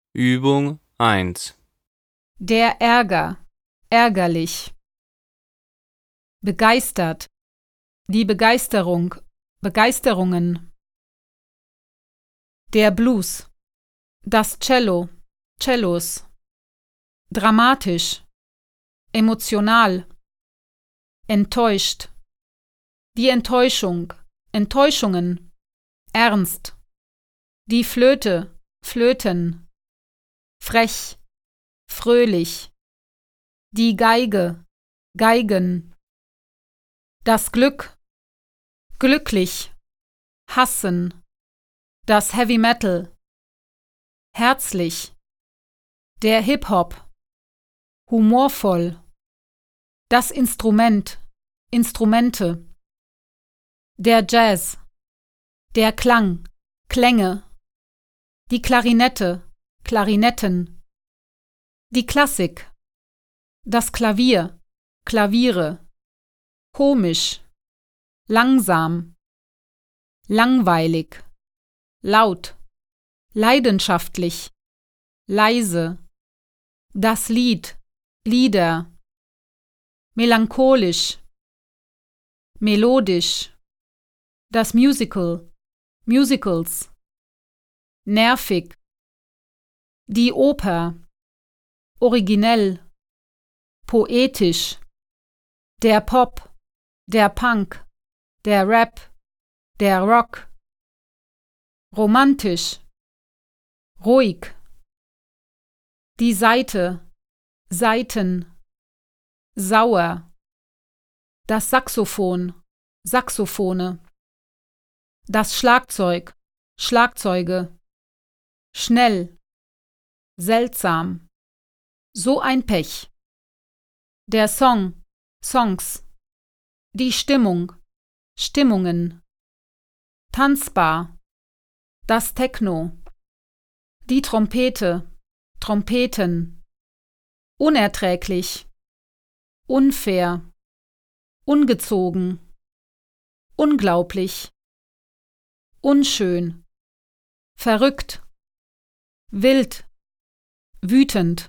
Übung 1. Der Ärger, ärgerlich. Begeistert, die Begeisterung, Begeisterungen. Der Blues, das Cello, Cellos. Dramatisch, emotional. Enttäuscht, die Enttäuschung, Enttäuschungen. Ernst, die Flöte, Flöten. Frech, fröhlich. Die Geige, Geigen. Das Glück, glücklich. Hassen, das Heavy Metal. Herzlich, der Hip-Hop. Humorvoll, das Instrument, Instrumente. Der Jazz, der Klang, Klänge. Die Klarinette, Klarinetten. Die Klassik, das Klavier, Klaviere. Komisch, langsam. Langweilig, laut. Leidenschaftlich, leise. Das Lied, Lieder. Melancholisch, melodisch. Das Musical, Musicals. Nervig. Die Oper, originell. Poetisch. Der Pop, der Punk, der Rap, der Rock. Romantisch, ruhig. Die Saite, Saiten. Sauer. Das Saxophon, Saxophone. Das Schlagzeug, Schlagzeuge. Schnell, seltsam. So ein Pech. Der Song, Songs. Die Stimmung, Stimmungen. Tanzbar, das Techno. Die Trompete, Trompeten. Unerträglich, unfair, ungezogen, unglaublich, unschön, verrückt, wild, wütend.